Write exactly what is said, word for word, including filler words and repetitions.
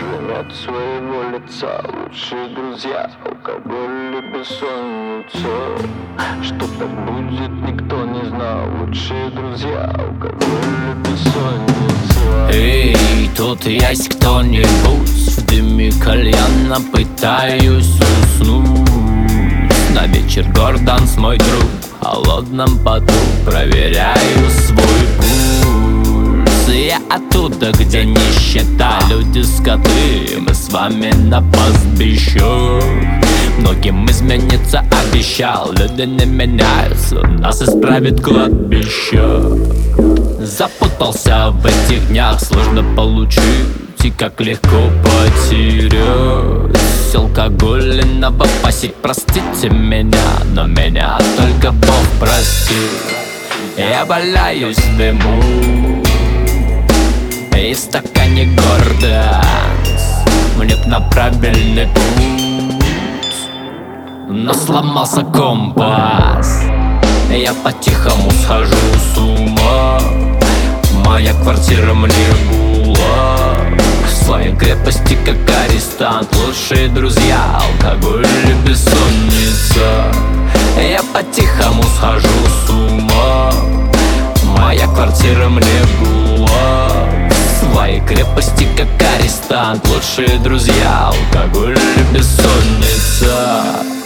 Нет своего лица, лучшие друзья, алкоголь и бессонница. Что так будет, никто не знал. Лучшие друзья, алкоголь и бессонница. Эй, тут есть кто-нибудь? В дыме кальяна пытаюсь уснуть. На вечер Гордонс мой друг, в холодном поту проверяю свой пульс. Я оттуда, где нищета, люди скоты, мы с вами на пастбище. Многим измениться обещал, люди не меняются, нас исправит кладбище. Запутался в этих днях, сложно получить и как легко потерять. Алкогольного пасек, простите меня, но меня только Бог простит. Я валяюсь в дыму и в стакане Гордонс, мне б на правильный путь, но сломался компас. Я по-тихому схожу с ума, моя квартира мне гулаг. В своей крепости как арестант, лучшие друзья, алкоголь и бессонница. Я по-тихому схожу с ума, моя квартира мне гулаг. В своей крепости как арестант, лучшие друзья, алкоголь и бессонница.